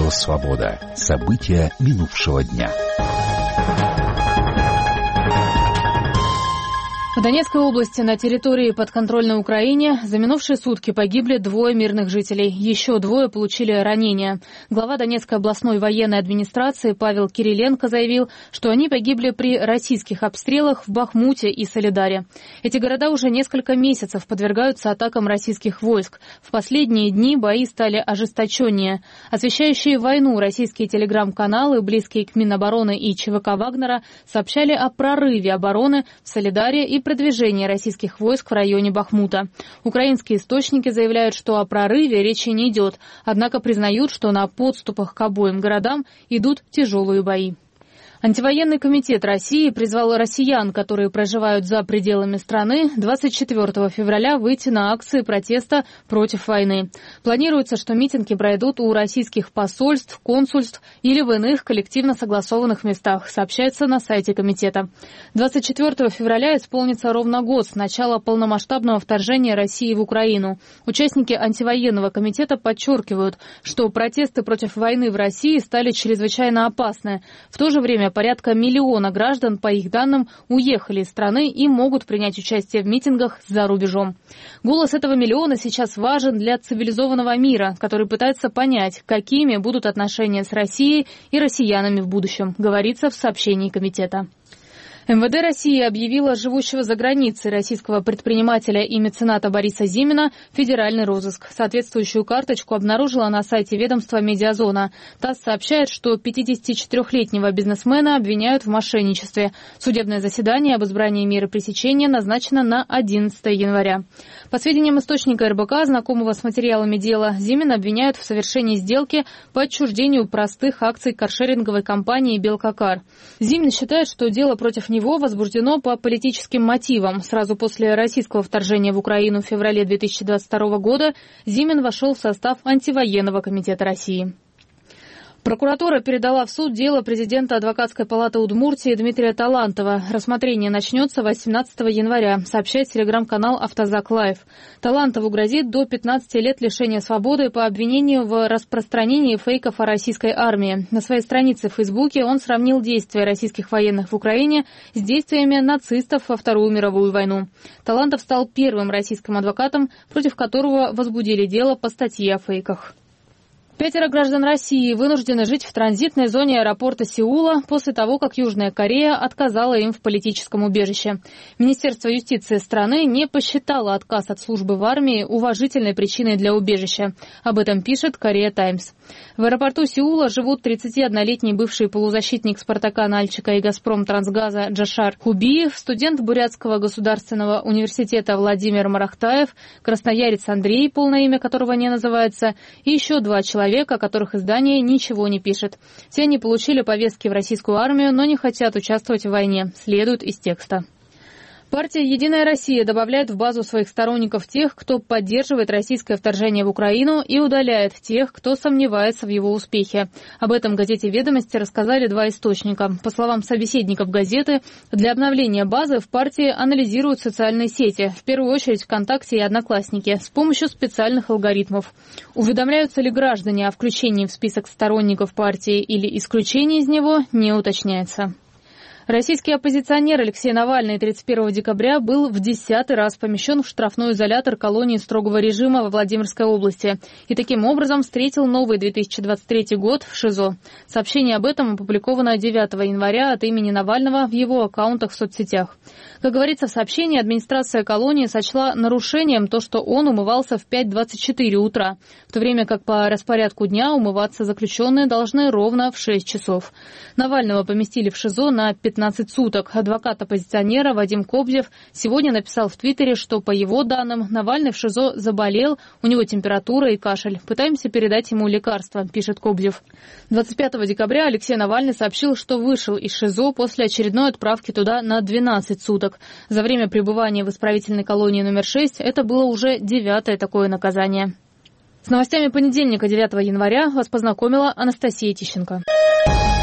Радио «Свобода». События минувшего дня. В Донецкой области на территории подконтрольной Украине за минувшие сутки погибли 2 мирных жителей. Еще 2 получили ранения. Глава Донецкой областной военной администрации Павел Кириленко заявил, что они погибли при российских обстрелах в Бахмуте и Солидаре. Эти города уже несколько месяцев подвергаются атакам российских войск. В последние дни бои стали ожесточеннее. Освещающие войну российские телеграм-каналы, близкие к Минобороны и ЧВК Вагнера, сообщали о прорыве обороны в Солидаре и продвижение российских войск в районе Бахмута. Украинские источники заявляют, что о прорыве речи не идет, однако признают, что на подступах к обоим городам идут тяжелые бои. Антивоенный комитет России призвал россиян, которые проживают за пределами страны, 24 февраля выйти на акции протеста против войны. Планируется, что митинги пройдут у российских посольств, консульств или в иных коллективно согласованных местах, сообщается на сайте комитета. 24 февраля исполнится ровно год с начала полномасштабного вторжения России в Украину. Участники антивоенного комитета подчеркивают, что протесты против войны в России стали чрезвычайно опасны. В то же время порядка 1 миллиона граждан, по их данным, уехали из страны и могут принять участие в митингах за рубежом. Голос этого миллиона сейчас важен для цивилизованного мира, который пытается понять, какими будут отношения с Россией и россиянами в будущем, говорится в сообщении комитета. МВД России объявила живущего за границей российского предпринимателя и мецената Бориса Зимина в федеральный розыск. Соответствующую карточку обнаружила на сайте ведомства «Медиазона». ТАСС сообщает, что 54-летнего бизнесмена обвиняют в мошенничестве. Судебное заседание об избрании меры пресечения назначено на 11 января. По сведениям источника РБК, знакомого с материалами дела, Зимина обвиняют в совершении сделки по отчуждению простых акций каршеринговой компании «Белкакар». Зимин считает, что дело против него возбуждено по политическим мотивам. Сразу после российского вторжения в Украину в феврале 2022 года Зимин вошел в состав антивоенного комитета России. Прокуратура передала в суд дело президента Адвокатской палаты Удмуртии Дмитрия Талантова. Рассмотрение начнется 18 января, сообщает телеграм-канал «Автозак Лайв». Талантову грозит до 15 лет лишения свободы по обвинению в распространении фейков о российской армии. На своей странице в Фейсбуке он сравнил действия российских военных в Украине с действиями нацистов во Вторую мировую войну. Талантов стал первым российским адвокатом, против которого возбудили дело по статье о фейках. 5 граждан России вынуждены жить в транзитной зоне аэропорта Сеула после того, как Южная Корея отказала им в политическом убежище. Министерство юстиции страны не посчитало отказ от службы в армии уважительной причиной для убежища. Об этом пишет «Корея Таймс». В аэропорту Сеула живут 31-летний бывший полузащитник «Спартака» Нальчика и «Газпром Трансгаза» Джашар Хубиев, студент Бурятского государственного университета Владимир Марахтаев, красноярец Андрей, полное имя которого не называется, и еще 2 человека, о которых издание ничего не пишет. Все они получили повестки в российскую армию, но не хотят участвовать в войне, следует из текста. Партия «Единая Россия» добавляет в базу своих сторонников тех, кто поддерживает российское вторжение в Украину, и удаляет тех, кто сомневается в его успехе. Об этом газете «Ведомости» рассказали 2 источника. По словам собеседников газеты, для обновления базы в партии анализируют социальные сети, в первую очередь ВКонтакте и Одноклассники, с помощью специальных алгоритмов. Уведомляются ли граждане о включении в список сторонников партии или исключении из него, не уточняется. Российский оппозиционер Алексей Навальный 31 декабря был в 10-й раз помещен в штрафной изолятор колонии строгого режима во Владимирской области и таким образом встретил новый 2023 год в ШИЗО. Сообщение об этом опубликовано 9 января от имени Навального в его аккаунтах в соцсетях. Как говорится в сообщении, администрация колонии сочла нарушением то, что он умывался в 5:24 утра, в то время как по распорядку дня умываться заключенные должны ровно в 6 часов. Навального поместили в ШИЗО на 15 суток. Адвокат оппозиционера Вадим Кобзев сегодня написал в Твиттере, что, по его данным, Навальный в ШИЗО заболел, у него температура и кашель. Пытаемся передать ему лекарства, пишет Кобзев. 25 декабря Алексей Навальный сообщил, что вышел из ШИЗО после очередной отправки туда на 12 суток. За время пребывания в исправительной колонии номер 6 это было уже 9-е такое наказание. С новостями понедельника, 9 января, вас познакомила Анастасия Тищенко.